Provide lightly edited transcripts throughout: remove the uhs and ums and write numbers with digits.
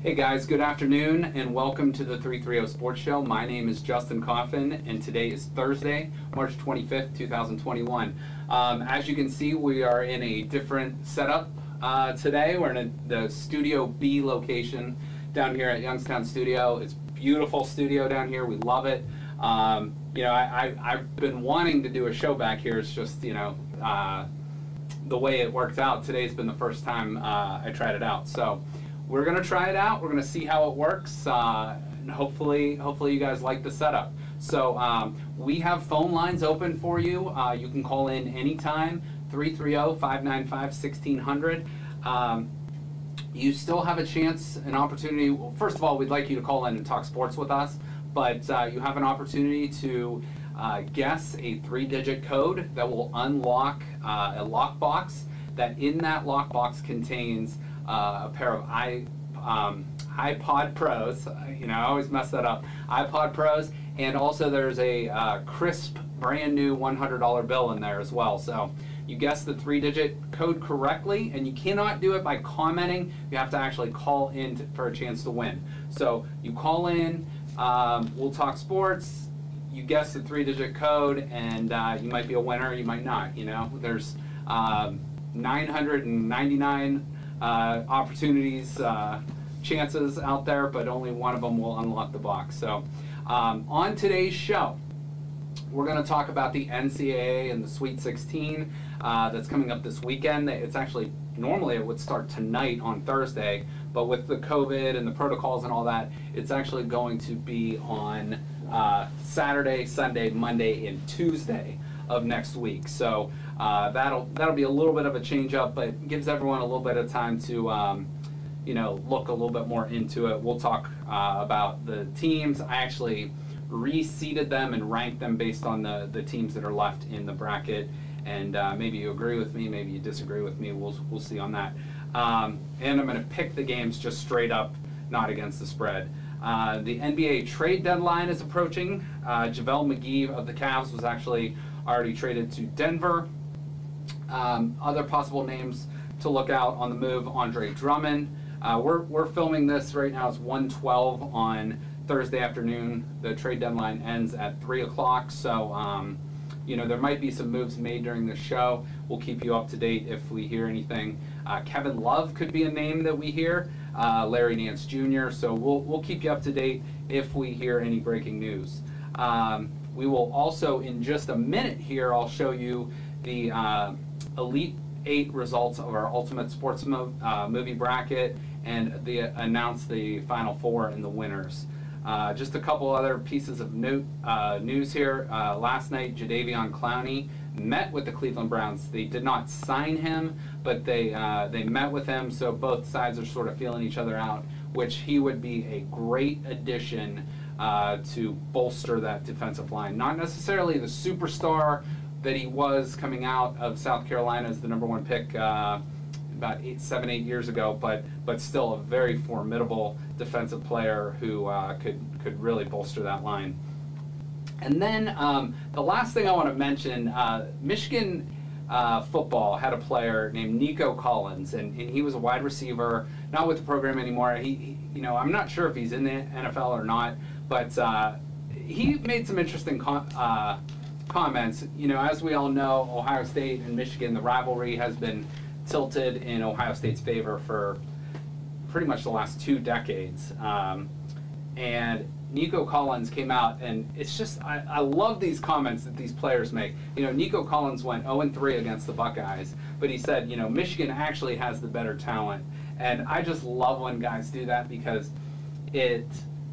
Hey guys, good afternoon and welcome to the 330 Sports Show. My name is Justin Coffin and today is Thursday, March 25th, 2021. As you can see, we are in a different setup today. We're in the Studio B location down here at Youngstown Studio. It's a beautiful studio down here. We love it. I've been wanting to do a show back here. It's just, the way it worked out. Today's been the first time I tried it out. So we're going to try it out. We're going to see how it works, and hopefully you guys like the setup. So we have phone lines open for you. You can call in anytime, 330-595-1600. You still have a chance, an opportunity. Well, first of all, we'd like you to call in and talk sports with us, but you have an opportunity to guess a 3-digit code that will unlock a lockbox. That in that lockbox contains a pair of iPod Pros. I always mess that up. iPod Pros, and also there's a crisp, brand new $100 bill in there as well. So you guessed the 3-digit code correctly, and you cannot do it by commenting. You have to actually call in for a chance to win. So you call in, we'll talk sports. You guess the 3-digit code, and you might be a winner. You might not. There's 999 opportunities, chances out there, but only one of them will unlock the box. So on today's show, we're going to talk about the NCAA and the Sweet 16 that's coming up this weekend. It's actually, normally it would start tonight on Thursday, but with the COVID and the protocols and all that, it's actually going to be on Saturday, Sunday, Monday, and Tuesday of next week. So that'll be a little bit of a change up, but gives everyone a little bit of time to look a little bit more into it. We'll talk about the teams. I actually reseeded them and ranked them based on the teams that are left in the bracket, and maybe you agree with me, maybe you disagree with me. We'll see on that. And I'm going to pick the games just straight up, not against the spread. The NBA trade deadline is approaching. JaVale McGee of the Cavs was actually already traded to Denver. Other possible names to look out on the move: Andre Drummond. We're filming this right now. It's 1:12 on Thursday afternoon. The trade deadline ends at 3 o'clock. So there might be some moves made during the show. We'll keep you up to date if we hear anything. Kevin Love could be a name that we hear. Larry Nance Jr. So we'll keep you up to date if we hear any breaking news. We will also, in just a minute here, I'll show you the Elite 8 results of our Ultimate Sports movie bracket and announce the Final Four and the winners. Just a couple other pieces of news here. Last night, Jadeveon Clowney met with the Cleveland Browns. They did not sign him, but they met with him, so both sides are sort of feeling each other out, which he would be a great addition to bolster that defensive line. Not necessarily the superstar that he was coming out of South Carolina as the #1 pick about 7, 8 years ago, but still a very formidable defensive player who could really bolster that line. And then the last thing I want to mention, Michigan football had a player named Nico Collins, and he was a wide receiver, not with the program anymore. I'm not sure if he's in the NFL or not, but he made some interesting comments. As we all know, Ohio State and Michigan, the rivalry has been tilted in Ohio State's favor for pretty much the last 2 decades. And Nico Collins came out, and it's just, I love these comments that these players make. Nico Collins went 0-3 against the Buckeyes, but he said, Michigan actually has the better talent. And I just love when guys do that, because it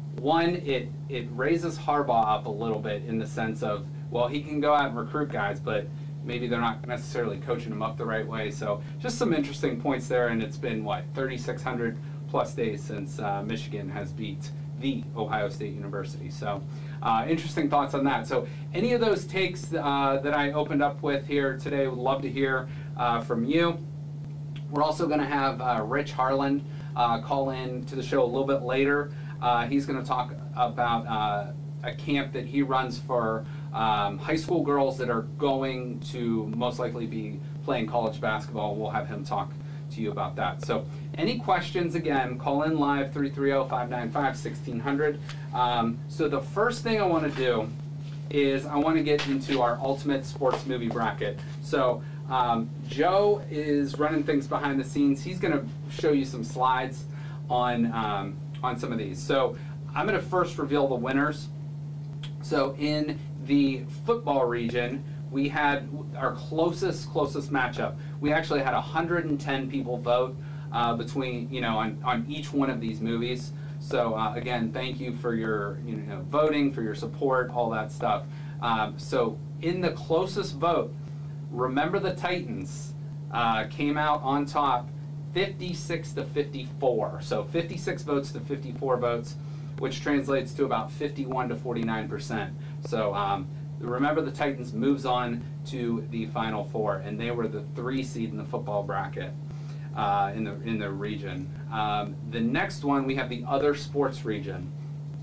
raises Harbaugh up a little bit in the sense of, well, he can go out and recruit guys, but maybe they're not necessarily coaching them up the right way. So just some interesting points there, and it's been, 3,600 plus days since Michigan has beat the Ohio State University. So interesting thoughts on that. So any of those takes that I opened up with here today, would love to hear from you. We're also going to have Rich Harland call in to the show a little bit later. He's going to talk about a camp that he runs for high school girls that are going to most likely be playing college basketball. We'll have him talk to you about that. So any questions, again, call in live 330-595-1600. So the first thing I want to do is I want to get into our ultimate sports movie bracket. So Joe is running things behind the scenes. He's going to show you some slides on some of these. So I'm going to first reveal the winners. So in the football region, we had our closest matchup. We actually had 110 people vote between, on each one of these movies. So again, thank you for your voting, for your support, all that stuff. So in the closest vote, Remember the Titans came out on top 56 to 54. So 56 votes to 54 votes, which translates to about 51 to 49%. So Remember the Titans moves on to the Final Four, and they were the 3 seed in the football bracket in the region. The next one, we have the other sports region.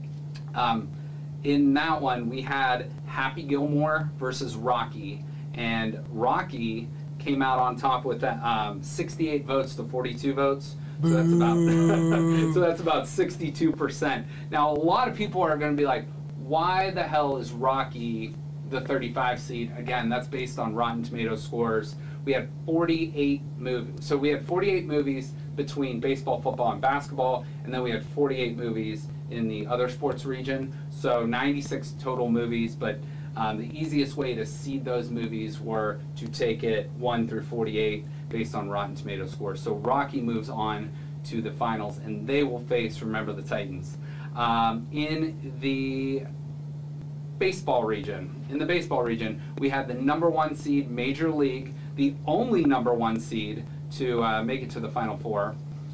In that one, we had Happy Gilmore versus Rocky, and Rocky came out on top with 68 votes to 42 votes. So that's about so that's about 62%. Now, a lot of people are going to be like, why the hell is Rocky the 35 seed? Again, that's based on Rotten Tomatoes scores. We had 48 movies. So we had 48 movies between baseball, football, and basketball, and then we had 48 movies in the other sports region. So 96 total movies, but the easiest way to seed those movies were to take it 1 through 48 based on Rotten Tomatoes scores. So Rocky moves on to the finals, and they will face Remember the Titans. In the baseball region, we had the #1 seed, Major League, the only #1 seed to make it to the Final Four.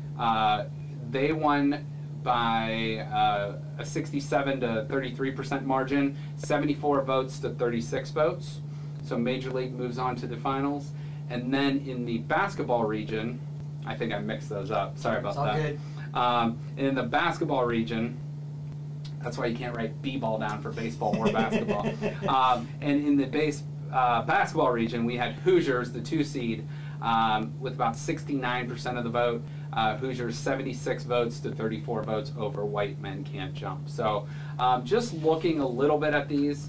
They won by a 67 to 33% margin, 74 votes to 36 votes. So Major League moves on to the finals. And then in the basketball region, I think I mixed those up. Sorry about that. It's all good. In the basketball region, that's why you can't write B-ball down for baseball or basketball. And in the basketball region, we had Hoosiers, the 2 seed, with about 69% of the vote. Hoosiers 76 votes to 34 votes over White Men Can't Jump. So just looking a little bit at these,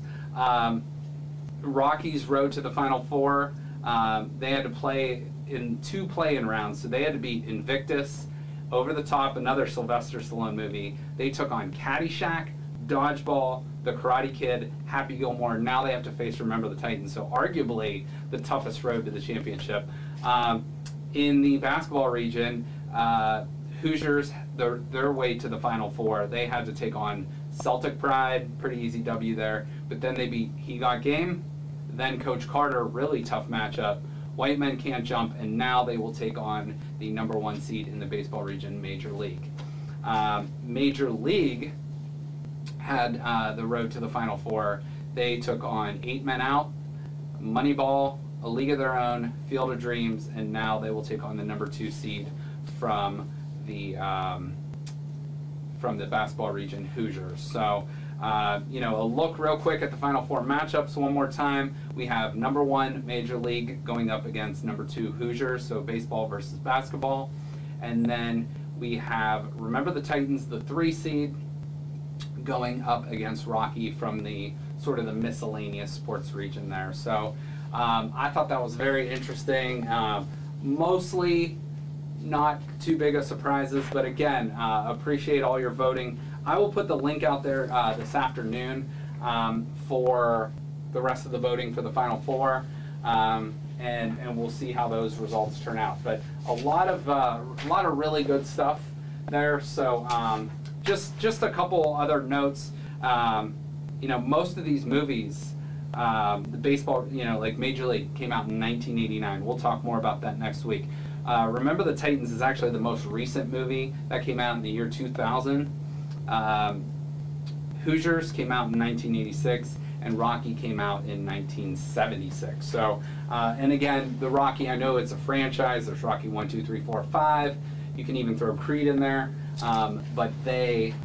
Rockies' road to the Final Four, they had to play in 2 play-in rounds. So they had to beat Invictus, Over the Top, another Sylvester Stallone movie. They took on Caddyshack, Dodgeball, The Karate Kid, Happy Gilmore. Now they have to face Remember the Titans. So arguably the toughest road to the championship. In the basketball region, Hoosiers, their way to the Final Four, they had to take on Celtic Pride, pretty easy W there. But then they beat He Got Game, then Coach Carter, really tough matchup. White Men Can't Jump, and now they will take on the #1 seed in the baseball region, Major League. Major League had the road to the Final Four. They took on 8 Men Out, Moneyball, A League of Their Own, Field of Dreams, and now they will take on the #2 seed from the basketball region, Hoosiers. So, a look real quick at the Final Four matchups one more time. We have #1 Major League going up against #2 Hoosiers, so baseball versus basketball. And then we have Remember the Titans, the 3 seed, going up against Rocky from the sort of the miscellaneous sports region there. So I thought that was very interesting. Mostly not too big of surprises, but again, appreciate all your voting. I will put the link out there this afternoon for the rest of the voting for the Final Four, and we'll see how those results turn out. But a lot of really good stuff there. So just a couple other notes. Most of these movies, the baseball, like Major League came out in 1989. We'll talk more about that next week. Remember the Titans is actually the most recent movie that came out in the year 2000. Hoosiers came out in 1986, and Rocky came out in 1976. So, and again, the Rocky, I know it's a franchise. There's Rocky 1, 2, 3, 4, 5. You can even throw Creed in there. But they,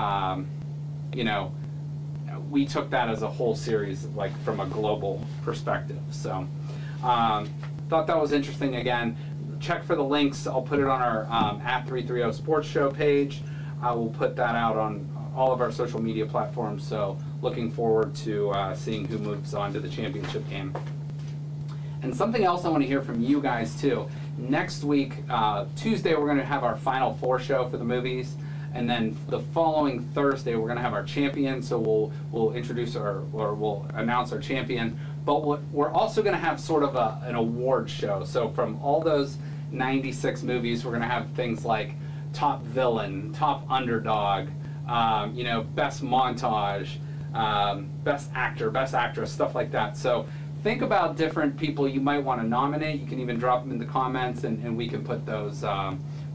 we took that as a whole series, like from a global perspective. So, thought that was interesting. Again, check for the links. I'll put it on our at 330 Sports Show page. I will put that out on all of our social media platforms. So looking forward to seeing who moves on to the championship game. And something else I want to hear from you guys too. Next week, Tuesday, we're going to have our Final Four show for the movies. And then the following Thursday, we're going to have our champion. So we'll introduce we'll announce our champion. But we're also going to have sort of an award show. So from all those 96 movies, we're going to have things like top villain, top underdog, best montage, best actor, best actress, stuff like that. So think about different people you might want to nominate. You can even drop them in the comments, and we can put those on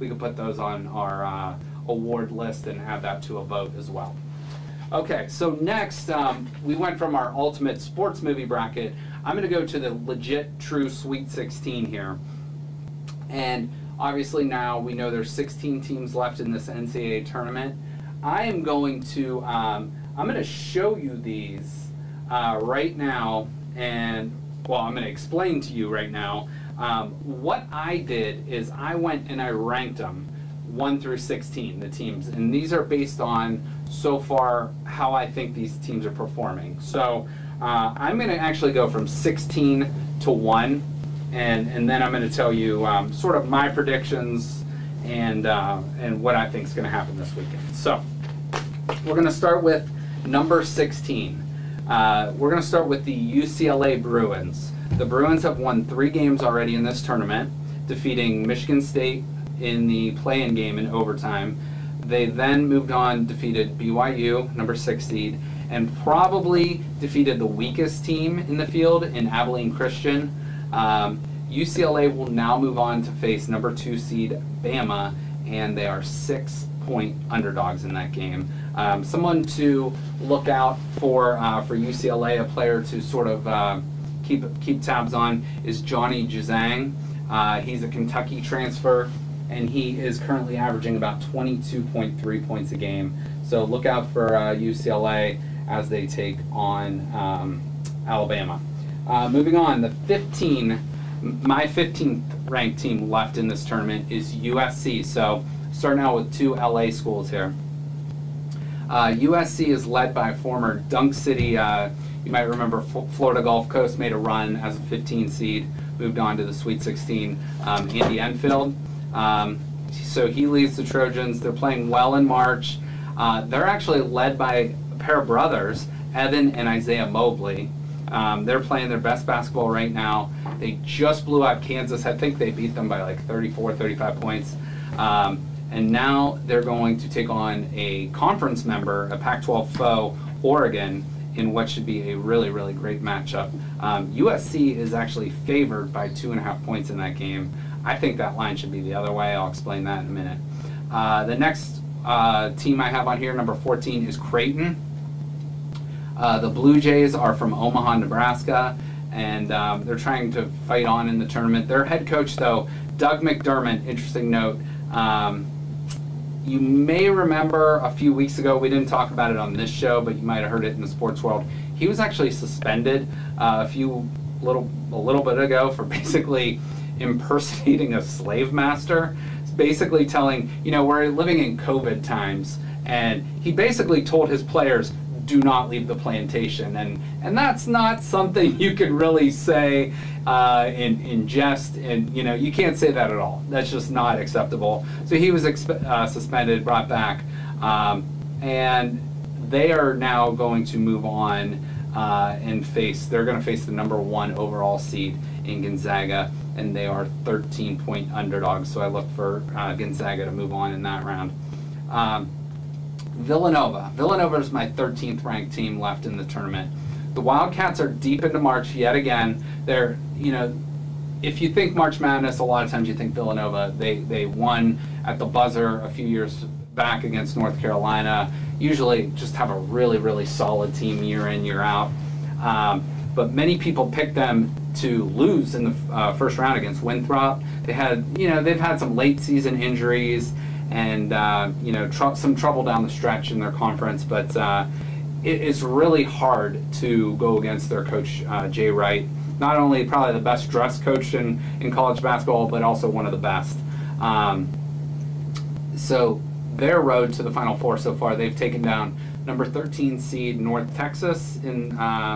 our award list and add that to a vote as well. Okay, so next we went from our ultimate sports movie bracket. I'm going to go to the legit true Sweet 16 here, and obviously now we know there's 16 teams left in this NCAA tournament. I am going to I'm going to show you these right now. And, well, I'm going to explain to you right now. What I did is I went and I ranked them 1 through 16, the teams. And these are based on, so far, how I think these teams are performing. So I'm going to actually go from 16 to 1. And then I'm going to tell you sort of my predictions and what I think is going to happen this weekend. So we're going to start with number 16. We're going to start with the UCLA Bruins. The Bruins have won 3 games already in this tournament, defeating Michigan State in the play-in game in overtime. They then moved on, defeated BYU, number 6 seed, and probably defeated the weakest team in the field in Abilene Christian. UCLA will now move on to face number 2 seed Bama, and they are 6-point underdogs in that game. Someone to look out for UCLA, a player to sort of keep tabs on, is Johnny Juzang. He's a Kentucky transfer, and he is currently averaging about 22.3 points a game. So look out for UCLA as they take on Alabama. Moving on, my 15th ranked team left in this tournament is USC. So starting out with 2 LA schools here. USC is led by former Dunk City, you might remember Florida Gulf Coast made a run as a 15 seed, moved on to the Sweet 16, Andy Enfield. So he leads the Trojans. They're playing well in March. They're actually led by a pair of brothers, Evan and Isaiah Mobley. They're playing their best basketball right now. They just blew out Kansas. I think they beat them by like 34, 35 points. And now they're going to take on a conference member, a Pac-12 foe, Oregon, in what should be a really, really great matchup. USC is actually favored by 2.5 points in that game. I think that line should be the other way. I'll explain that in a minute. The next team I have on here, number 14, is Creighton. The Blue Jays are from Omaha, Nebraska, and they're trying to fight on in the tournament. Their head coach, though, Doug McDermott, interesting note, you may remember a few weeks ago, we didn't talk about it on this show, but you might have heard it in the sports world. He was actually suspended a little bit ago for basically impersonating a slave master. It's basically telling, we're living in COVID times, and he basically told his players, do not leave the plantation, and that's not something you could really say in jest, and you can't say that at all. That's just not acceptable. So he was suspended, brought back, and they are now going to move on and they're going to face the number 1 overall seed in Gonzaga, and they are 13-point underdogs. So I look for Gonzaga to move on in that round. Villanova is my 13th ranked team left in the tournament. The Wildcats are deep into March yet again. They're, if you think March Madness, a lot of times you think Villanova. They won at the buzzer a few years back against North Carolina. Usually just have a really, really solid team year in, year out. But many people pick them to lose in the first round against Winthrop. They've had some late season injuries and some trouble down the stretch in their conference, but it's really hard to go against their coach, Jay Wright. Not only probably the best dressed coach in college basketball, but also one of the best. So their road to the Final Four so far, they've taken down number 13 seed North Texas in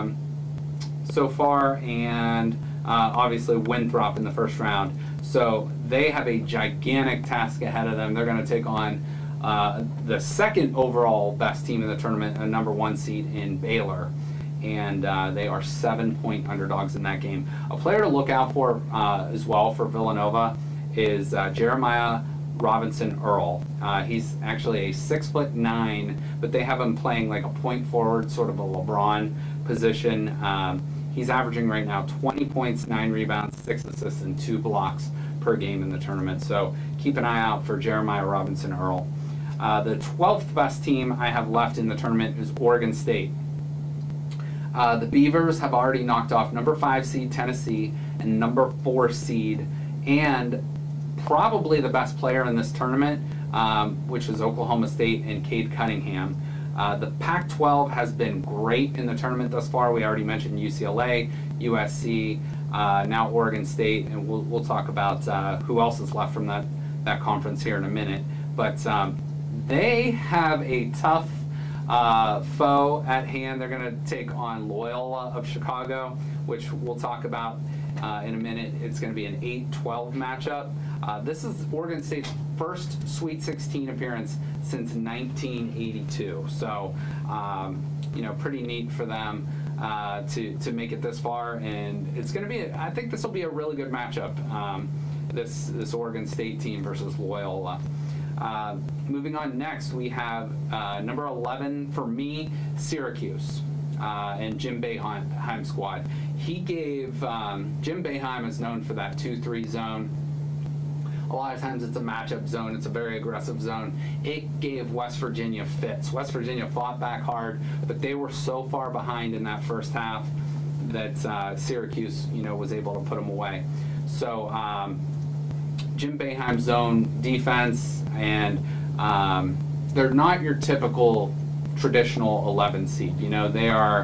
so far, and obviously Winthrop in the first round. So they have a gigantic task ahead of them. They're going to take on the second overall best team in the tournament, a number 1 seed in Baylor. And they are 7-point underdogs in that game. A player to look out for as well for Villanova is Jeremiah Robinson Earl. He's actually a 6'9", but they have him playing like a point forward, sort of a LeBron position. He's averaging right now 20 points, 9 rebounds, 6 assists, and 2 blocks per game in the tournament. So keep an eye out for Jeremiah Robinson Earl. The 12th best team I have left in the tournament is Oregon State. The Beavers have already knocked off number 5 seed Tennessee and number 4 seed, and probably the best player in this tournament, which is Oklahoma State and Cade Cunningham. The Pac-12 has been great in the tournament thus far. We already mentioned UCLA, USC, now Oregon State, and we'll talk about who else is left from that conference here in a minute. But they have a tough foe at hand. They're going to take on Loyola of Chicago, which we'll talk about in a minute. It's going to be an 8-12 matchup. This is Oregon State's first Sweet 16 appearance since 1982. So, pretty neat for them to make it this far. And it's going to be, I think this will be a really good matchup, this Oregon State team versus Loyola. Moving on next, we have number 11 for me, Syracuse, and Jim Boeheim squad. He gave, Jim Boeheim is known for that 2-3 zone. A lot of times it's a matchup zone. It's a very aggressive zone. It gave West Virginia fits. West Virginia fought back hard, but they were so far behind in that first half that Syracuse, was able to put them away. So Jim Boeheim zone defense, and they're not your typical traditional 11 seed. They're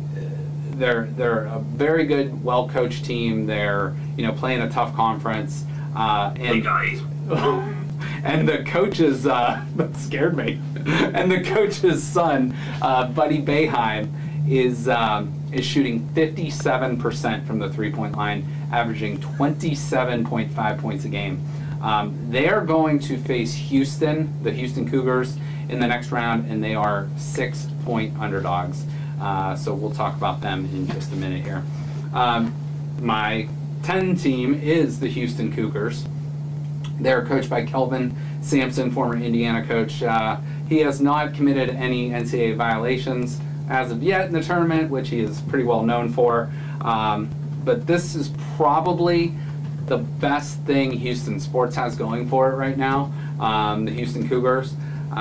a very good, well-coached team. They're playing a tough conference. Hey guys. And the coach's that scared me. And the coach's son, Buddy Boeheim, is shooting 57% from the 3-point line, averaging 27.5 points a game. They are going to face Houston, the Houston Cougars, in the next round, and they are 6-point underdogs. So we'll talk about them in just a minute here. My 10 team is the Houston Cougars. They're coached by Kelvin Sampson, former Indiana coach. He has not committed any NCAA violations as of yet in the tournament, which he is pretty well known for. But this is probably the best thing Houston sports has going for it right now, the Houston Cougars.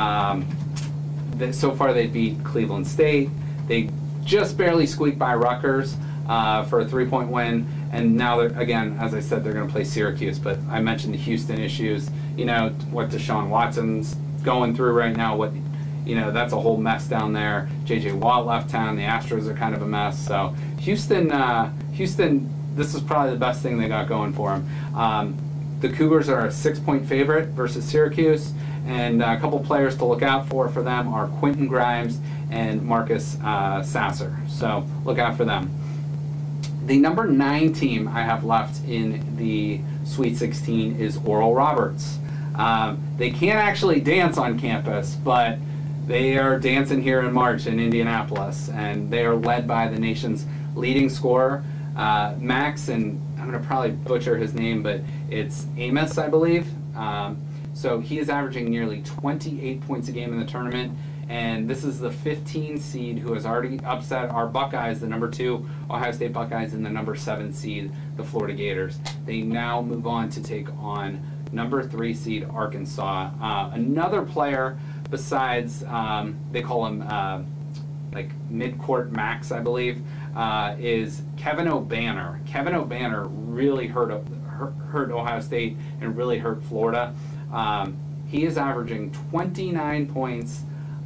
So far they beat Cleveland State. They just barely squeaked by Rutgers for a 3-point win. And now, they're, again, as I said, they're going to play Syracuse. But I mentioned the Houston issues. What Deshaun Watson's going through right now. That's a whole mess down there. J.J. Watt left town. The Astros are kind of a mess. So Houston, this is probably the best thing they got going for them. The Cougars are a 6-point favorite versus Syracuse. And a couple players to look out for them are Quentin Grimes and Marcus Sasser. So look out for them. The number 9 team I have left in the Sweet 16 is Oral Roberts. They can't actually dance on campus, but they are dancing here in March in Indianapolis, and they are led by the nation's leading scorer, Max, and I'm going to probably butcher his name, but it's Amos, I believe. So he is averaging nearly 28 points a game in the tournament. And this is the 15 seed who has already upset our Buckeyes, the number 2 Ohio State Buckeyes, and the number 7 seed, the Florida Gators. They now move on to take on number 3 seed Arkansas. Another player besides, they call him like midcourt Max, I believe, is Kevin O'Banner. Kevin O'Banner really hurt Ohio State and really hurt Florida. He is averaging 29 points,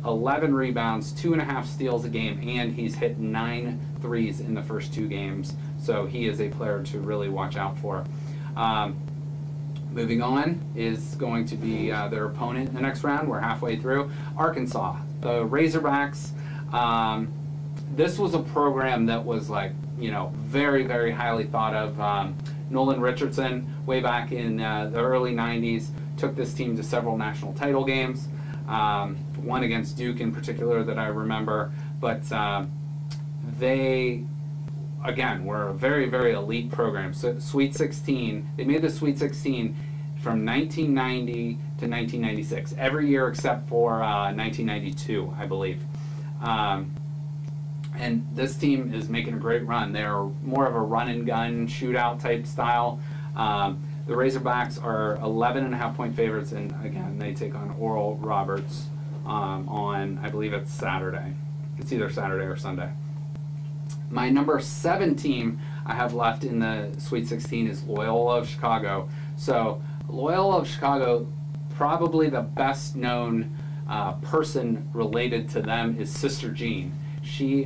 11 rebounds, 2.5 steals a game, and he's hit 9 threes in the first 2 games. So he is a player to really watch out for. Moving on is going to be their opponent in the next round. We're halfway through. Arkansas, the Razorbacks. This was a program that was like, very, very highly thought of. Nolan Richardson, way back in the early 90s, took this team to several national title games. One against Duke in particular that I remember. But they, again, were a very, very elite program. So Sweet 16, they made the Sweet 16 from 1990 to 1996, every year except for 1992, I believe. And this team is making a great run. They're more of a run-and-gun shootout type style. The Razorbacks are 11.5-point favorites, and again, they take on Oral Roberts on, I believe it's Saturday. It's either Saturday or Sunday. My number 7 team I have left in the Sweet 16 is Loyola of Chicago. So Loyola of Chicago, probably the best known person related to them is Sister Jean. She,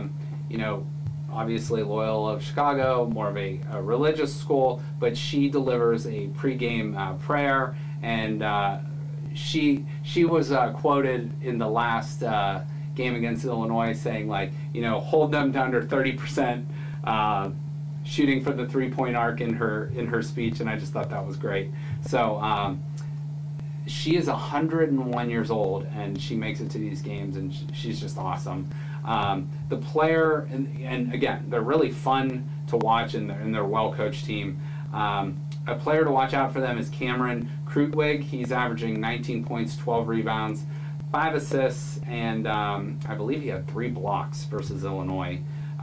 obviously Loyola of Chicago, more of a religious school, but she delivers a pregame prayer, and she was quoted in the last game against Illinois saying, like, hold them to under 30%, shooting for the 3-point arc in her speech, and I just thought that was great. So she is 101 years old, and she makes it to these games, and she's just awesome. The player, and again, they're really fun to watch, and they're a well-coached team. A player to watch out for them is Cameron Krutwig. He's averaging 19 points, 12 rebounds, 5 assists, and I believe he had 3 blocks versus Illinois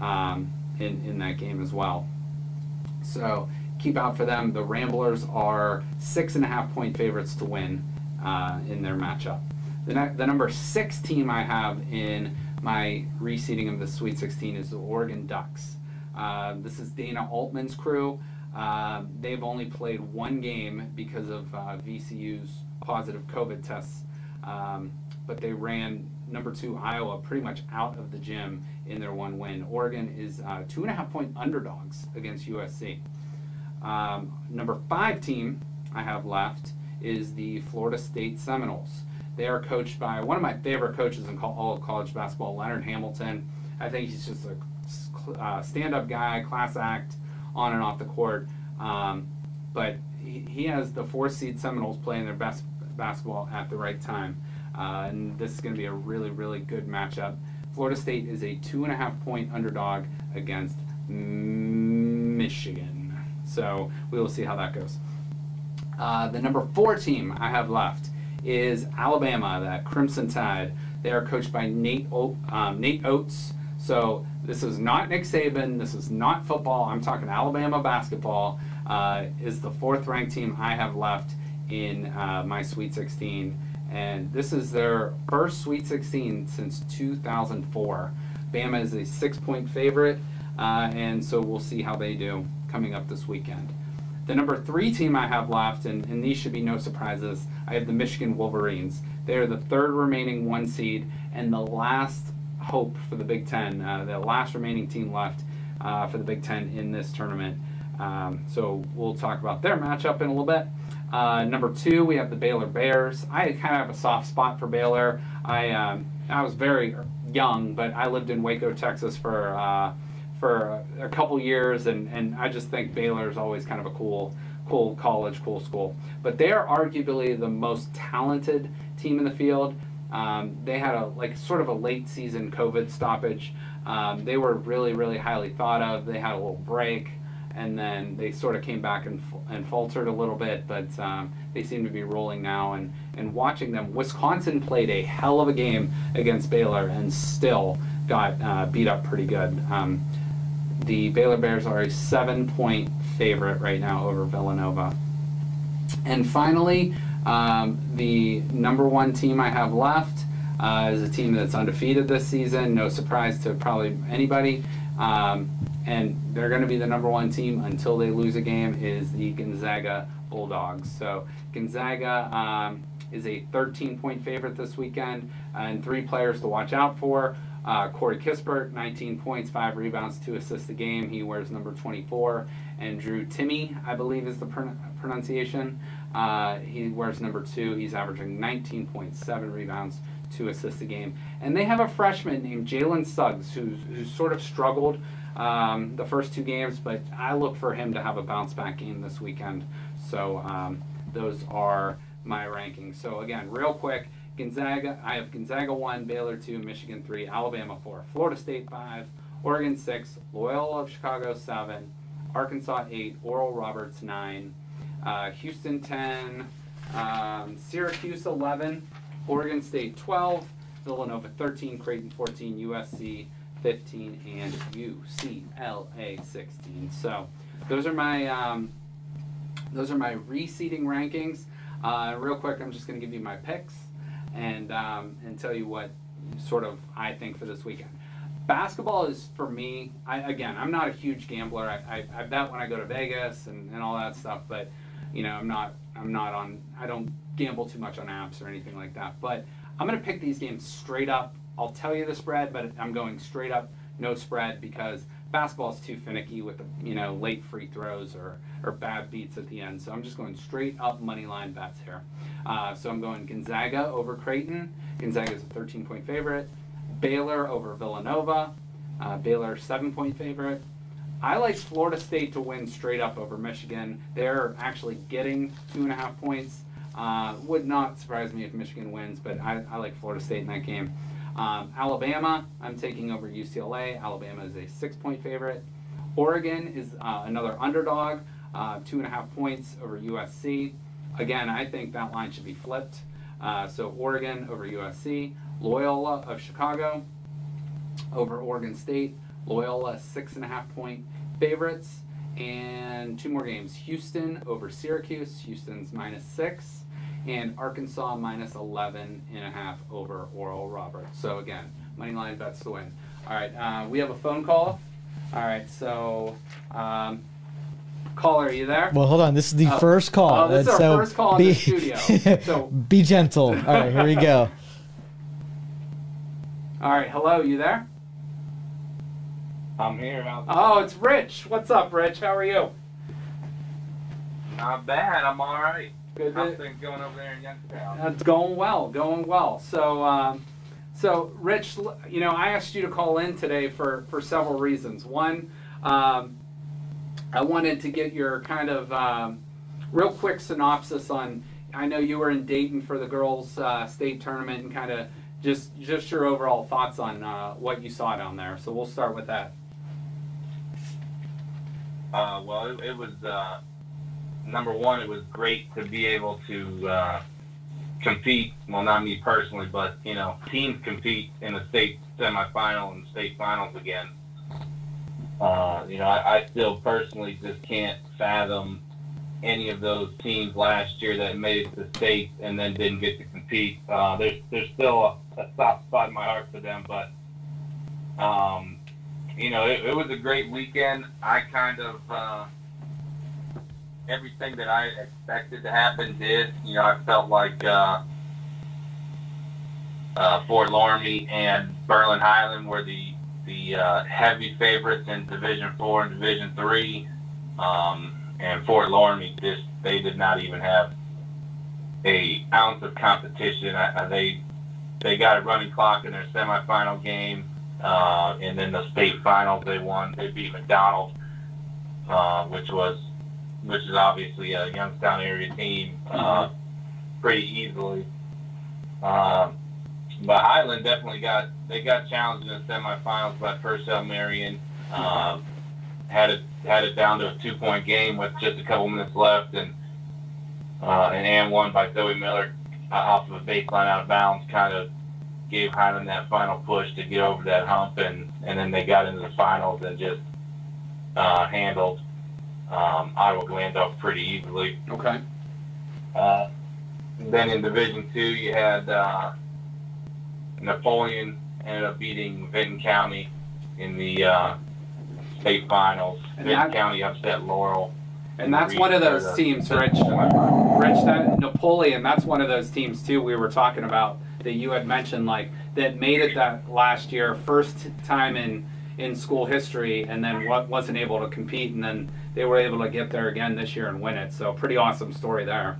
in that game as well. So keep out for them. The Ramblers are 6.5-point favorites to win in their matchup. The number 6 team I have in my reseeding of the Sweet 16 is the Oregon Ducks. This is Dana Altman's crew. They've only played 1 game because of VCU's positive COVID tests, but they ran number 2 Iowa pretty much out of the gym in their 1 win. Oregon is 2.5-point underdogs against USC. Number 5 team I have left is the Florida State Seminoles. They are coached by one of my favorite coaches in all of college basketball, Leonard Hamilton. I think he's just a stand-up guy, class act on and off the court. But he has the 4-seed Seminoles playing their best basketball at the right time. And this is going to be a really, really good matchup. Florida State is a 2.5-point underdog against Michigan. So we will see how that goes. The number 4 team I have left is Alabama, that Crimson Tide. They are coached by Nate Oates. So this is not Nick Saban. This is not football. I'm talking Alabama basketball. Is the 4th ranked team I have left in my Sweet 16. And this is their first Sweet 16 since 2004. Bama is a 6-point favorite, and so we'll see how they do coming up this weekend. The number 3 team I have left, and these should be no surprises, I have the Michigan Wolverines. They are the 3rd remaining 1 seed and the last hope for the Big Ten, the last remaining team left for the Big Ten in this tournament. So we'll talk about their matchup in a little bit. Number 2, we have the Baylor Bears. I kind of have a soft spot for Baylor. I was very young, but I lived in Waco, Texas for a couple years, and I just think Baylor is always kind of a cool college, cool school. But they are arguably the most talented team in the field. They had sort of a late season COVID stoppage. They were really, really highly thought of. They had a little break, and then they sort of came back and faltered a little bit, but they seem to be rolling now. And watching them, Wisconsin played a hell of a game against Baylor and still got beat up pretty good. The Baylor Bears are a 7-point favorite right now over Villanova. And finally, the number 1 team I have left is a team that's undefeated this season. No surprise to probably anybody. And they're going to be the number 1 team until they lose a game, is the Gonzaga Bulldogs. So Gonzaga is a 13-point favorite this weekend, and 3 players to watch out for. Corey Kispert, 19 points, 5 rebounds, 2 assists a game. He wears number 24. And Drew Timme, I believe is the pronunciation. He wears number 2. He's averaging 19 points, 7 rebounds, 2 assists a game. And they have a freshman named Jalen Suggs who's sort of struggled the first 2 games, but I look for him to have a bounce-back game this weekend. So those are my rankings. So again, real quick, Gonzaga, I have Gonzaga 1, Baylor 2, Michigan 3, Alabama 4, Florida State 5, Oregon 6, Loyola of Chicago 7, Arkansas 8, Oral Roberts 9, Houston 10, Syracuse 11, Oregon State 12, Villanova 13, Creighton 14, USC 15, and UCLA 16. So those are my reseeding rankings. Real quick, I'm just going to give you my picks and tell you what sort of I think for this weekend. Basketball is, for me, I'm not a huge gambler. I bet when I go to Vegas and all that stuff, but you know, I don't gamble too much on apps or anything like that. But I'm going to pick these games straight up. I'll tell you the spread, but I'm going straight up, no spread, because basketball is too finicky with the, you know, late free throws or bad beats at the end. So I'm just going straight up money line bets here. So I'm going Gonzaga over Creighton. Gonzaga is a 13-point favorite. Baylor over Villanova. Baylor 7-point favorite. I like Florida State to win straight up over Michigan. They're actually getting 2.5 points. Would not surprise me if Michigan wins, but I like Florida State in that game. Alabama, I'm taking over UCLA. Alabama is a 6-point favorite. Oregon is another underdog, 2.5 points over USC. Again, I think that line should be flipped. So Oregon over USC. Loyola of Chicago over Oregon State. Loyola 6.5-point favorites. And 2 more games. Houston over Syracuse. Houston's -6. And Arkansas -11.5 over Oral Roberts. So again, money line bets to win. All right, we have a phone call. All right, so caller, are you there? Well, hold on. This is the first call. Oh, this is our first call in the studio. So be gentle. All right, here we go. All right, hello, you there? I'm here. Oh, it's Rich. What's up, Rich? How are you? Not bad. I'm all right. Good. How's things going over there in Youngstown? It's going well. Going well. So Rich, you know, I asked you to call in today for several reasons. One, I wanted to get your kind of real quick synopsis on. I know you were in Dayton for the girls' state tournament, and kind of just your overall thoughts on what you saw down there. So we'll start with that. Well, it was number one. It was great to be able to compete. Well, not me personally, but you know, teams compete in the state semifinal and state finals again. You know, I still personally just can't fathom any of those teams last year that made it to the state and then didn't get to compete. There's still a soft spot in my heart for them, but you know, it was a great weekend. I kind of everything that I expected to happen did. You know, I felt like Fort Loramie and Berlin Highland were the heavy favorites in Division 4 and Division 3. And Fort Loramie, they did not even have an ounce of competition. They got a running clock in their semifinal game, and then the state finals they won. They beat McDonald, which is obviously a Youngstown area team, pretty easily. But Highland definitely got challenged in the semifinals by Purcell Marion. Had it down to a 2-point game with just a couple minutes left, and won by Zoe Miller off of a baseline out of bounds, kind of gave Highland that final push to get over that hump, and then they got into the finals and just handled Ottawa Glandorf pretty easily. Okay. Then in Division 2, you had Napoleon ended up beating Vinton County in the state finals. Vinton County upset Laurel. And that's one of those teams, Rich, that Napoleon, that's one of those teams, too, we were talking about that you had mentioned, like, that made it that last year, first time in school history, and then wasn't able to compete, and then they were able to get there again this year and win it. So pretty awesome story there.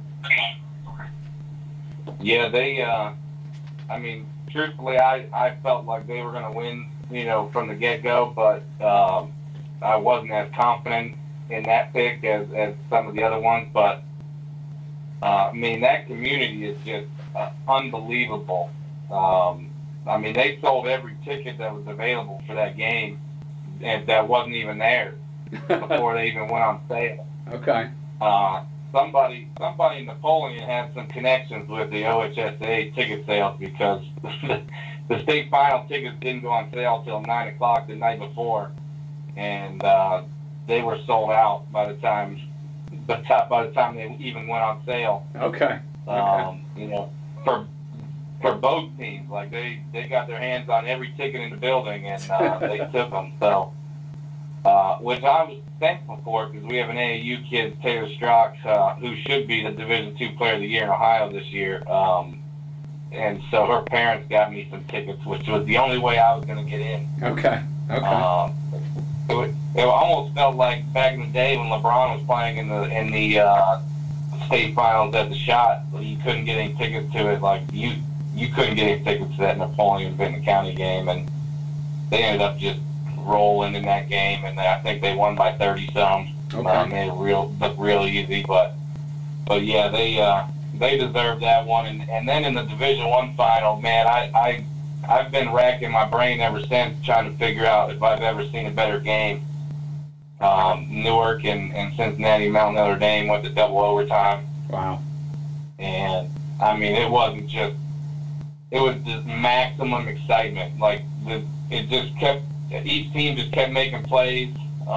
Yeah, they, I mean, truthfully, I felt like they were going to win, from the get-go, but I wasn't as confident in that pick as some of the other ones. But, I mean, that community is just unbelievable. I mean, they sold every ticket that was available for that game, and that wasn't even there before they even went on sale. Okay. Somebody in Napoleon had some connections with the OHSA ticket sales because the state final tickets didn't go on sale till 9 o'clock the night before, and they were sold out by the time they even went on sale. Okay. For both teams, like they got their hands on every ticket in the building and they took them. So, which I was thankful for because we have an AAU kid, Taylor Strock, who should be the Division II Player of the Year in Ohio this year. And so her parents got me some tickets, which was the only way I was going to get in. Okay. It almost felt like back in the day when LeBron was playing in the state finals at the Shot. You couldn't get any tickets to it. Like you couldn't get any tickets to that Napoleon Benton County game, and they ended up just rolling in that game, and I think they won by 30-some. Okay. Made it look real easy, but yeah, they deserved that one. And then in the Division I final, man, I've been racking my brain ever since trying to figure out if I've ever seen a better game. Newark and Cincinnati Mount Notre Dame went to double overtime. Wow. And I mean, it was just maximum excitement. Like each team just kept making plays.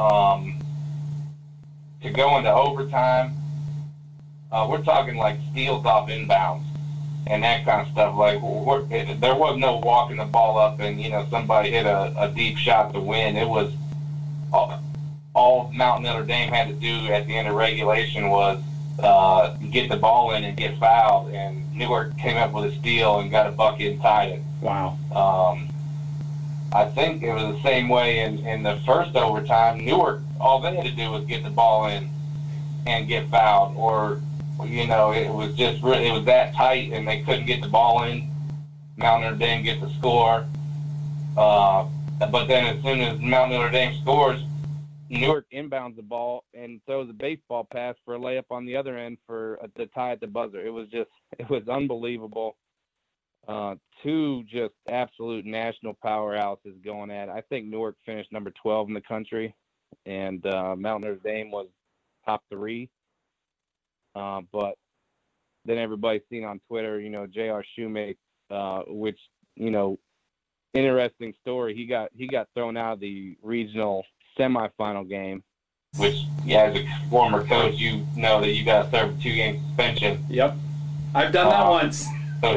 To go into overtime, we're talking like steals off inbounds and that kind of stuff. Like there was no walking the ball up and somebody hit a deep shot to win. It was all Mount Notre Dame had to do at the end of regulation was get the ball in and get fouled, and Newark came up with a steal and got a bucket and tied it. Wow. I think it was the same way in the first overtime. Newark, all they had to do was get the ball in and get fouled, or it was just really, it was that tight and they couldn't get the ball in. Mount Notre Dame gets the score, but then as soon as Mount Notre Dame scores, Newark inbounds the ball and throws a baseball pass for a layup on the other end for the tie at the buzzer. It was unbelievable. Two just absolute national powerhouses going at it. I think Newark finished number 12 in the country, and Mount Notre Dame was top 3. But then everybody's seen on Twitter, J.R. Shoemake, which, interesting story. He got thrown out of the regional semifinal game, which, as a former coach, you know that you got to serve a 2-game suspension. Yep. I've done that once. So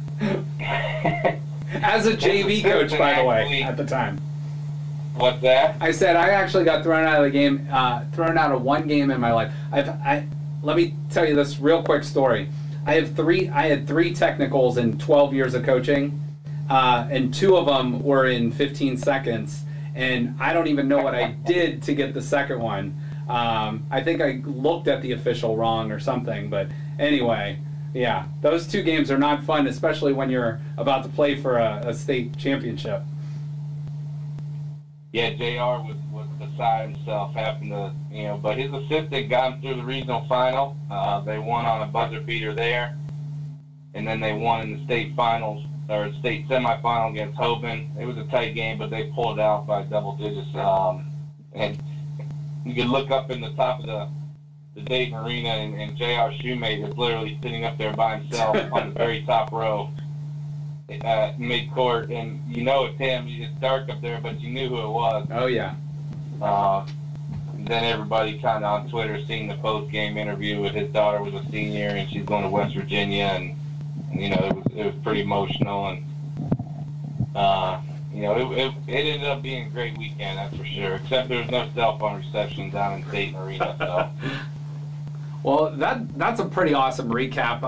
as a JV coach, by the way, at the time. What's that? I said I actually got thrown out of the game, thrown out of one game in my life. Let me tell you this real quick story. I had 3 technicals in 12 years of coaching, and 2 of them were in 15 seconds. And I don't even know what I did to get the second one. I think I looked at the official wrong or something. But anyway, yeah, those 2 games are not fun, especially when you're about to play for a state championship. Yeah, JR was beside himself having to, but his assistant got him through the regional final. They won on a buzzer beater there. And then they won in the state finals, or state semifinal against Hoban. It was a tight game, but they pulled it out by double digits. And you could look up in the top of the Dayton Arena, and J.R. Shoemake is literally sitting up there by himself on the very top row, mid-court. And it's him. It's dark up there, but you knew who it was. Oh, yeah. Then everybody kind of on Twitter seeing the post-game interview with his daughter was a senior, and she's going to West Virginia, and it was pretty emotional, and it ended up being a great weekend, that's for sure. Except there was no cell phone reception down in Dayton Arena. So. Well, that's a pretty awesome recap.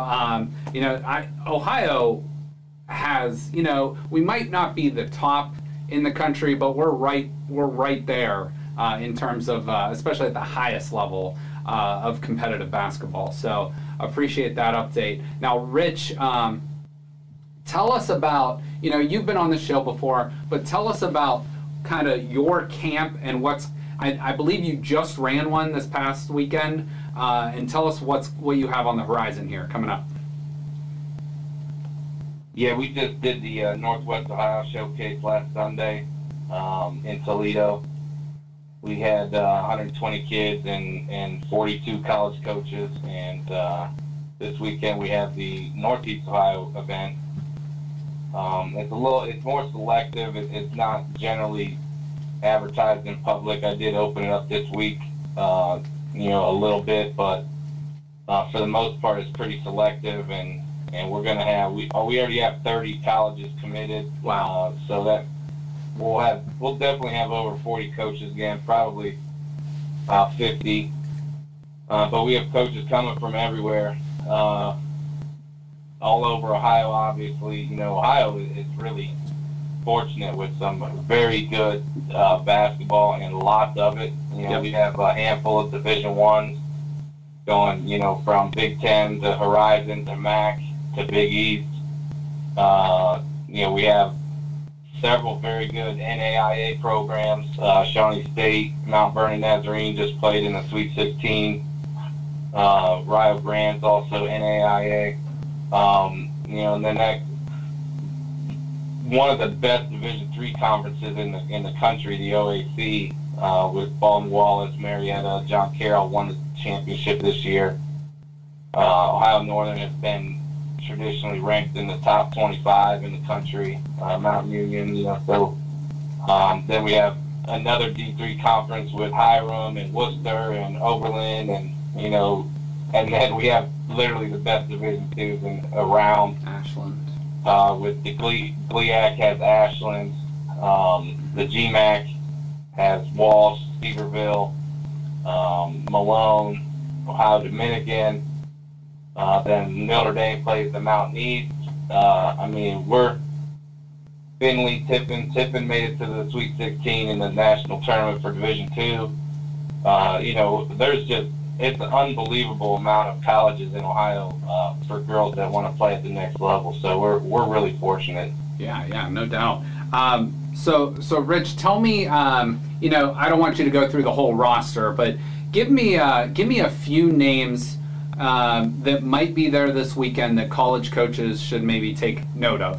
Ohio has, we might not be the top in the country, but we're right there in terms of, especially at the highest level of competitive basketball. So appreciate that update. Now, Rich, tell us about, you've been on the show before, but tell us about kind of your camp and I believe you just ran one this past weekend, and tell us what you have on the horizon here coming up. Yeah, we just did the Northwest Ohio Showcase last Sunday in Toledo. We had 120 kids and 42 college coaches, and this weekend we have the Northeast Ohio event. It's more selective. It's not generally advertised in public. I did open it up this week, a little bit, but for the most part, it's pretty selective, and we're going to have we already have 30 colleges committed. Wow! So that we'll definitely have over 40 coaches again, probably 50. But we have coaches coming from everywhere, all over Ohio. Obviously, Ohio is really fortunate with some very good basketball and lots of it. We have a handful of Division Ones going, from Big Ten to Horizon to MAC to Big East. We have several very good NAIA programs. Shawnee State, Mount Vernon Nazarene just played in the Sweet 16. Rio Grande's also NAIA. And then one of the best Division III conferences in the country, the OAC, with Baldwin Wallace, Marietta, John Carroll won the championship this year. Ohio Northern has been traditionally ranked in the top 25 in the country. Mount Union, so then we have another D3 conference with Hiram and Worcester and Oberlin, and then we have literally the best Division IIs around. Ashland. With the GLIAC has Ashland, the GMAC has Walsh, Cedarville, Malone, Ohio Dominican. Then Notre Dame plays the Mountain East. We're Finley, Tiffin made it to the Sweet 16 in the national tournament for Division II. It's an unbelievable amount of colleges in Ohio for girls that want to play at the next level. So we're really fortunate. Yeah, no doubt. So Rich, tell me, I don't want you to go through the whole roster, but give me a few names that might be there this weekend that college coaches should maybe take note of.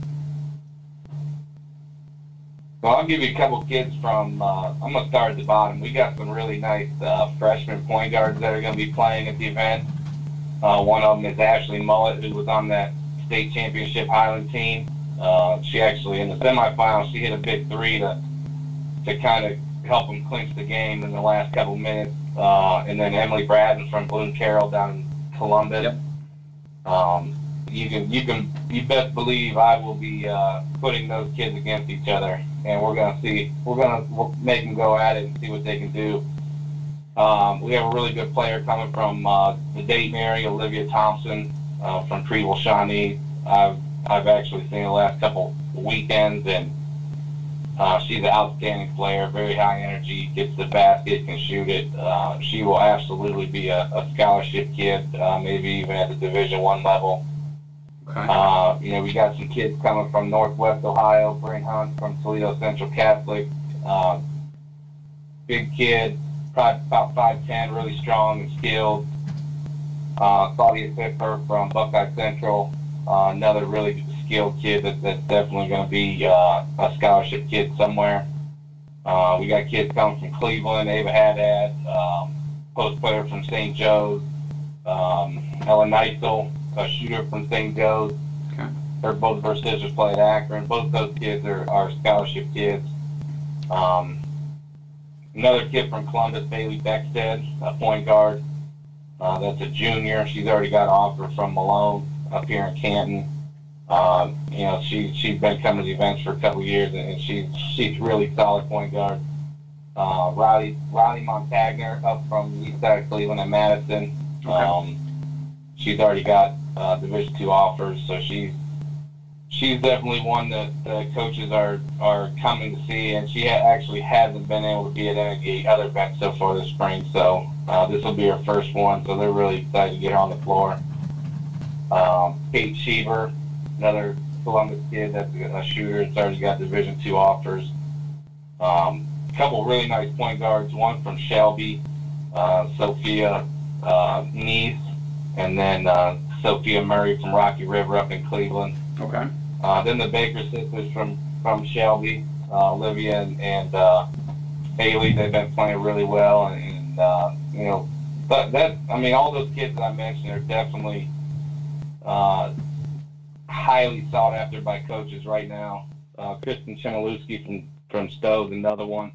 Well, I'll give you a couple kids from, I'm going to start at the bottom. We got some really nice freshman point guards that are going to be playing at the event. One of them is Ashley Mullet, who was on that state championship Highland team. She actually, in the semifinals, she hit a big three to kind of help them clinch the game in the last couple minutes. And then Emily Bratton from Bloom Carroll down in Columbus. Yep. You best believe I will be putting those kids against each other, and we're gonna make them go at it and see what they can do. We have a really good player coming from the Dayton area, Olivia Thompson from Preble Shawnee. I've actually seen the last couple weekends, and she's an outstanding player, very high energy, gets the basket, can shoot it. She will absolutely be a scholarship kid, maybe even at the Division I level. Okay. We got some kids coming from Northwest Ohio. Bryn Hunt from Toledo Central Catholic. Big kid, probably about 5'10", really strong and skilled. Claudia Pipper from Buckeye Central. Another really skilled kid that's definitely going to be a scholarship kid somewhere. We got kids coming from Cleveland. Ava Haddad, post player from St. Joe's. Ellen Neitzel, a shooter from St. Joe's. Okay. Both of her sisters play at Akron. Both those kids are scholarship kids. Another kid from Columbus, Bailey Beckstead, a point guard. That's a junior. She's already got an offer from Malone up here in Canton. She's been coming to the events for a couple of years, and she's really solid point guard. Riley Montagner up from east side of Cleveland and Madison. Okay. She's already got Division II offers, so she's definitely one that the coaches are coming to see, and she actually hasn't been able to be at any of the other events so far this spring. So this will be her first one, so they're really excited to get her on the floor. Kate Sheever, another Columbus kid that's a shooter, that's already got Division II offers. A couple really nice point guards, one from Shelby, Sophia Neese, and then Sophia Murray from Rocky River up in Cleveland. Okay. Then the Baker sisters from Shelby, Olivia and Haley, they've been playing really well, and all those kids that I mentioned are definitely highly sought after by coaches right now. Kristen Chmielewski from Stowe's another one.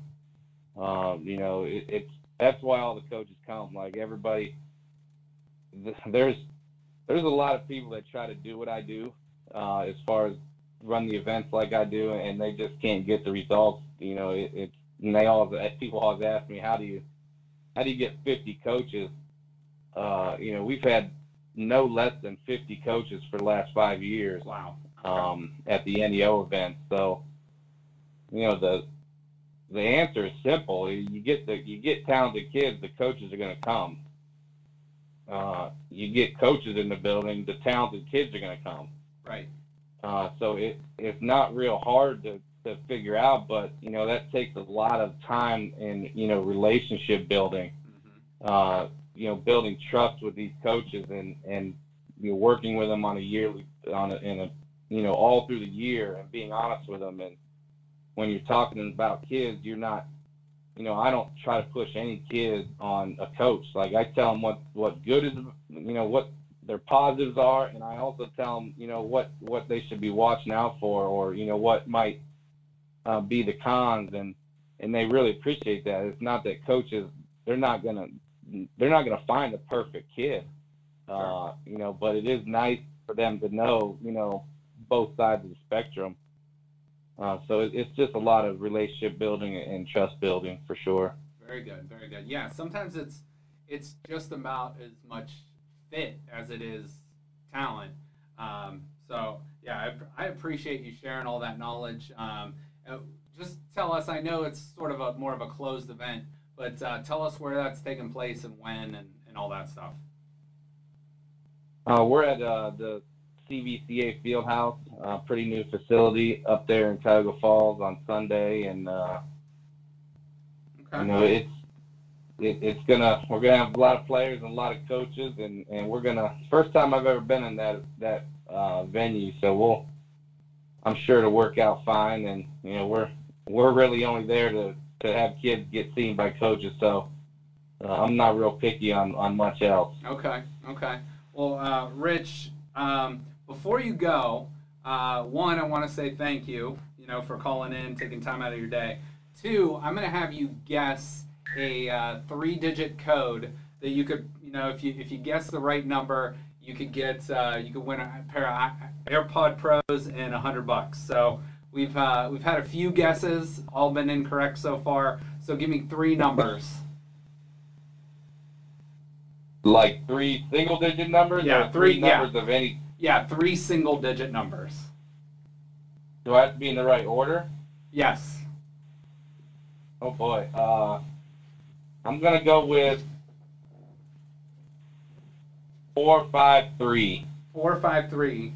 That's why all the coaches come. Like everybody, there's a lot of people that try to do what I do, as far as run the events like I do, and they just can't get the results. People always ask me, how do you get 50 coaches? We've had no less than 50 coaches for the last 5 years. Wow. At the NEO event. So, the answer is simple. You get talented kids, the coaches are going to come. You get coaches in the building, the talented kids are going to come. Right. So it's not real hard to figure out, but that takes a lot of time and relationship building. Mm-hmm. Building trust with these coaches and working with them on all through the year and being honest with them. And when you're talking about kids, you're not, I don't try to push any kid on a coach. Like I tell them what good is, what their positives are, and I also tell them, what they should be watching out for, or what might be the cons, and they really appreciate that. It's not that coaches, they're not gonna find the perfect kid, but it is nice for them to know, both sides of the spectrum. So it's just a lot of relationship building and trust building for sure. Very good, very good. Yeah, sometimes it's just about as much fit as it is talent. So yeah, I appreciate you sharing all that knowledge. Just tell us, I know it's sort of more of a closed event, but tell us where that's taking place and when and all that stuff. We're at the CVCA Fieldhouse, pretty new facility up there in Cuyahoga Falls on Sunday, and okay. we're gonna have a lot of players and a lot of coaches, and first time I've ever been in that venue, so I'm sure to work out fine, and we're really only there to have kids get seen by coaches, so I'm not real picky on much else. Okay. Well, Rich, before you go, one, I want to say thank you, for calling in, taking time out of your day. Two, I'm going to have you guess a 3-digit code that you could, if you guess the right number, you could win a pair of AirPod Pros and $100. So we've had a few guesses, all been incorrect so far. So give me 3 numbers. Like 3 single-digit numbers? Yeah, or 3 numbers of any. Yeah, 3 single-digit numbers. Do I have to be in the right order? Yes. Oh boy. I'm gonna go with 453. 453.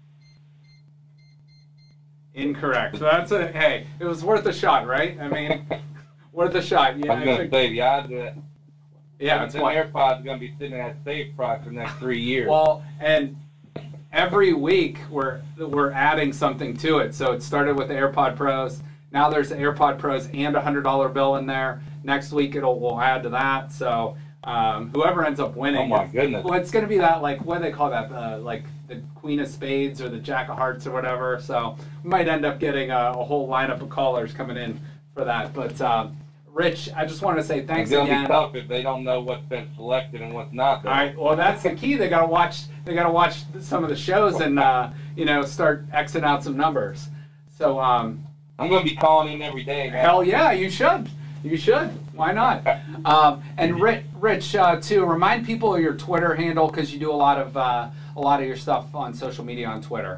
Incorrect. So that's hey, it was worth a shot, right? I mean, worth a shot. Yeah, I was gonna say the odds that. Yeah, it's the AirPods gonna be sitting at safe price for the next 3 years. Well, and every week we're adding something to it. So it started with the AirPod Pros. Now there's the AirPod Pros and a $100 bill in there. Next week we'll add to that. So whoever ends up winning, oh my goodness, well, it's gonna be that, like, what do they call that? Like the Queen of Spades or the Jack of Hearts or whatever. So we might end up getting a whole lineup of callers coming in for that. But Rich, I just want to say thanks It's gonna again. be tough if they don't know what's been selected and what's not. Though. All right. Well, that's the key. They gotta watch. They gotta watch some of the shows and start Xing out some numbers. So I'm gonna be calling in every day. Man. hell yeah, you should. You should. Why not? And Rich, too, remind people of your Twitter handle because you do a lot of your stuff on social media on Twitter.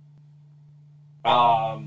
HOF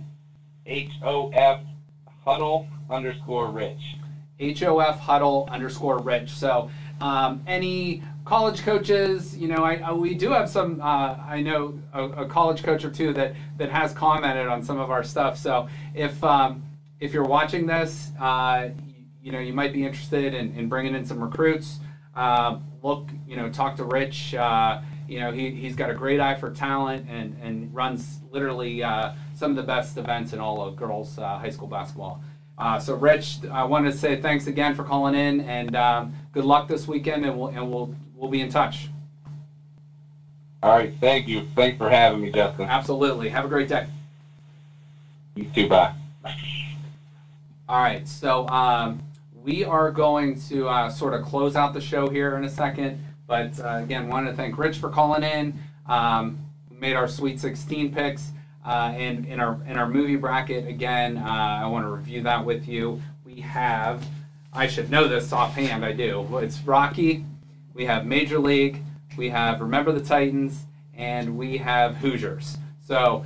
Huddle _Rich. HOF Huddle _Rich. So any college coaches, we do have some, I know a college coach or two that has commented on some of our stuff. So if you're watching this, you might be interested in bringing in some recruits. Talk to Rich. He's got a great eye for talent and runs literally some of the best events in all of girls high school basketball. So Rich, I want to say thanks again for calling in, and good luck this weekend, and we'll be in touch. All right, thank you. Thanks for having me, Justin. Absolutely. Have a great day. You too. Bye. All right, so we are going to sort of close out the show here in a second, but again, wanted to thank Rich for calling in. We made our Sweet 16 picks. And in our movie bracket, again, I want to review that with you. We have, I should know this offhand, I do. It's Rocky, we have Major League, we have Remember the Titans, and we have Hoosiers. So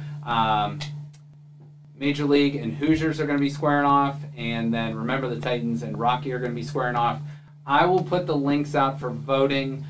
Major League and Hoosiers are going to be squaring off, and then Remember the Titans and Rocky are going to be squaring off. I will put the links out for voting,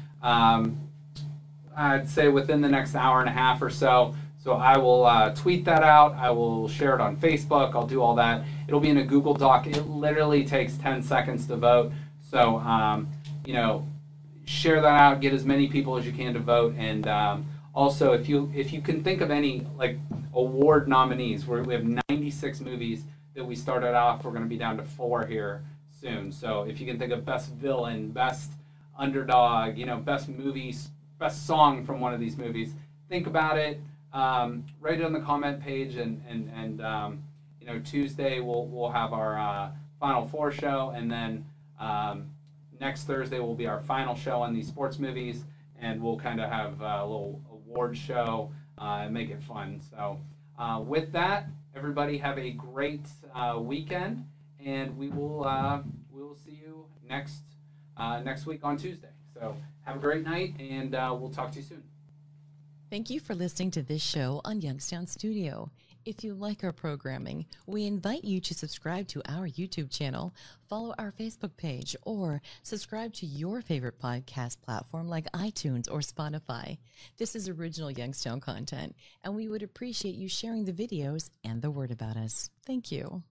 I'd say within the next hour and a half or so. So I will tweet that out. I will share it on Facebook. I'll do all that. It'll be in a Google Doc. It literally takes 10 seconds to vote. So, share that out. Get as many people as you can to vote. And also, if you can think of any award nominees, we have 96 movies that we started off. We're going to be down to 4 here soon. So if you can think of best villain, best underdog, best movies, best song from one of these movies, think about it. Write it on the comment page, and Tuesday we'll have our Final Four show, and then next Thursday will be our final show on these sports movies, and we'll kind of have a little award show and make it fun. So with that, everybody have a great weekend, and we will see you next week on Tuesday. So have a great night, and we'll talk to you soon. Thank you for listening to this show on Youngstown Studio. If you like our programming, we invite you to subscribe to our YouTube channel, follow our Facebook page, or subscribe to your favorite podcast platform like iTunes or Spotify. This is original Youngstown content, and we would appreciate you sharing the videos and the word about us. Thank you.